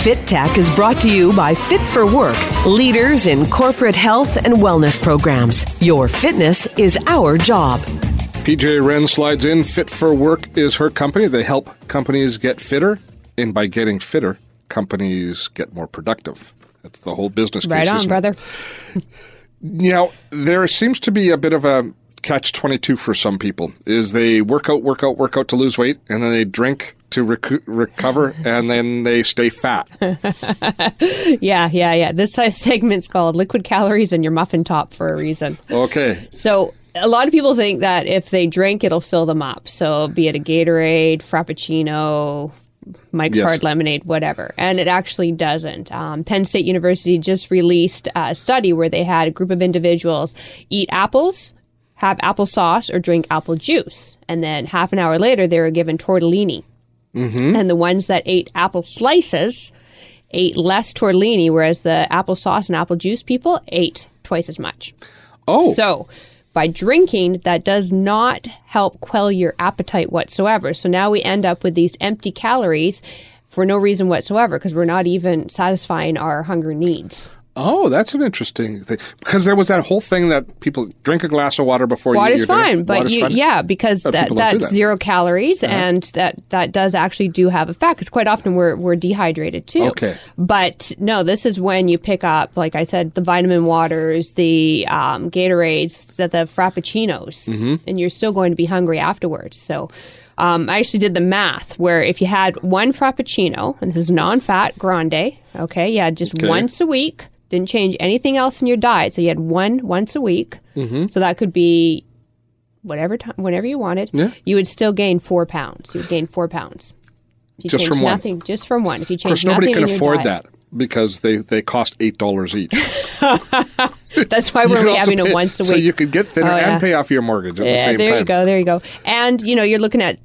Fit Tech is brought to you by Fit for Work, leaders in corporate health and wellness programs. Your fitness is our job. PJ Wren slides in. Fit for Work is her company. They help companies get fitter, and by getting fitter, companies get more productive. That's the whole business case, right on, isn't brother. You know, there seems to be a bit of a catch-22 for some people, is they work out to lose weight, and then they drink to recover, and then they stay fat. Yeah. This segment's called Liquid Calories in Your Muffin Top for a reason. Okay. So a lot of people think that if they drink, it'll fill them up. So be it a Gatorade, Frappuccino, Mike's Hard Lemonade, whatever. And it actually doesn't. Penn State University just released a study where they had a group of individuals eat apples, have applesauce, or drink apple juice. And then half an hour later, they were given tortellini. Mm-hmm. And the ones that ate apple slices ate less tortellini, whereas the applesauce and apple juice people ate twice as much. Oh. So by drinking, that does not help quell your appetite whatsoever. So now we end up with these empty calories for no reason whatsoever, because we're not even satisfying our hunger needs. Oh, that's an interesting thing. Because there was that whole thing that people drink a glass of water before you eat your dinner. Water's fine, but because that's 0 calories, and that does actually do have effect. Because quite often we're dehydrated too. Okay. But no, this is when you pick up, like I said, the vitamin waters, the Gatorades, the Frappuccinos, and you're still going to be hungry afterwards. So I actually did the math where if you had one Frappuccino, and this is non-fat grande, just once a week, didn't change anything else in your diet. So you had one once a week. Mm-hmm. So that could be whenever you wanted. Yeah. You would still gain 4 pounds. You would gain 4 pounds. If you just from nothing, one? Just from one. If you change of course, nobody nothing can afford that because they cost $8 each. That's why we're only having it once a week. So you could get thinner and pay off your mortgage at the same time. There you go. And, you're looking at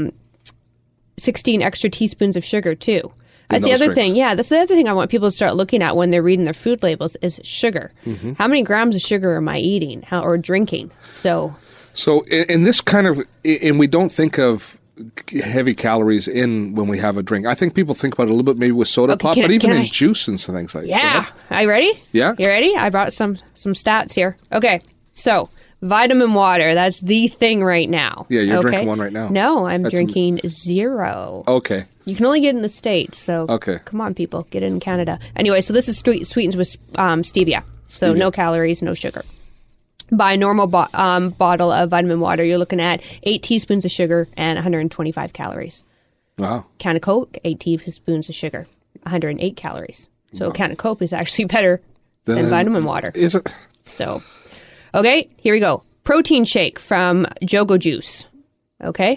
16 extra teaspoons of sugar, too. That's the other thing. Yeah, that's the other thing I want people to start looking at when they're reading their food labels is sugar. Mm-hmm. How many grams of sugar am I eating or drinking? So in this kind of, and we don't think of heavy calories in when we have a drink. I think people think about it a little bit maybe with soda pop, but even in juice and some things like that. Yeah. Are you ready? Yeah. You ready? I brought some stats here. Okay. So vitamin water, that's the thing right now. Yeah, you're drinking one right now. No, I'm drinking 0. Okay. You can only get it in the States, so okay. Come on, people, get it in Canada. Anyway, so this is sweetened with stevia, so no calories, no sugar. By a normal bottle of vitamin water, you're looking at 8 teaspoons of sugar and 125 calories. Wow. Can of Coke, 8 teaspoons of sugar, 108 calories. So a can of Coke is actually better than vitamin water. Is it? So, okay, here we go. Protein shake from Jogo Juice. Okay.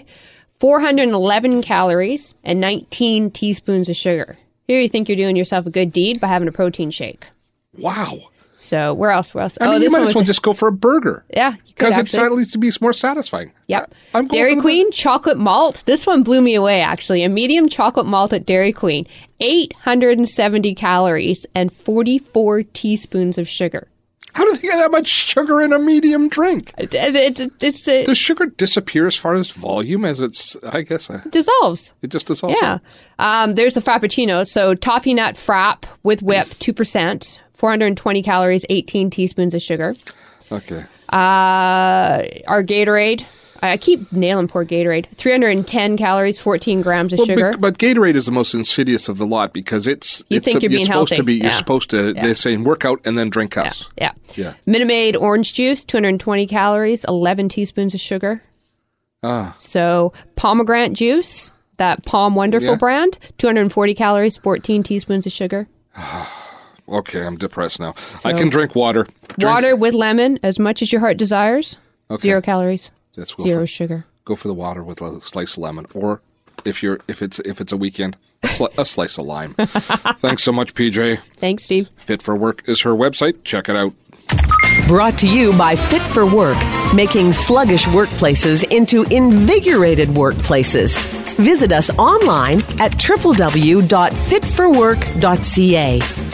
411 calories and 19 teaspoons of sugar. Here you think you're doing yourself a good deed by having a protein shake. Wow. So where else? I mean, you might as well just go for a burger. Yeah. Because it's at least to be more satisfying. Yep. Dairy Queen chocolate malt. This one blew me away, actually. A medium chocolate malt at Dairy Queen. 870 calories and 44 teaspoons of sugar. How do they get that much sugar in a medium drink? Does sugar disappear as far as volume as it's, I guess? Dissolves. It just dissolves. Yeah. There's the Frappuccino. So toffee nut frap with whip, 2%, 420 calories, 18 teaspoons of sugar. Okay. Our Gatorade. I keep nailing poor Gatorade. 310 calories, 14 grams of sugar. But Gatorade is the most insidious of the lot because you're supposed to be. You're supposed to. They're saying work out and then drink us. Yeah. Minute Maid orange juice, 220 calories, 11 teaspoons of sugar. So pomegranate juice, that Palm Wonderful brand, 240 calories, 14 teaspoons of sugar. Okay, I'm depressed now. So, I can drink water. Water with lemon, as much as your heart desires. Okay. 0 calories. Zero sugar. Go for the water with a slice of lemon, or if it's a weekend, a slice of lime. Thanks so much, PJ. Thanks, Steve. Fit for Work is her website. Check it out. Brought to you by Fit for Work, making sluggish workplaces into invigorated workplaces. Visit us online at www.fitforwork.ca.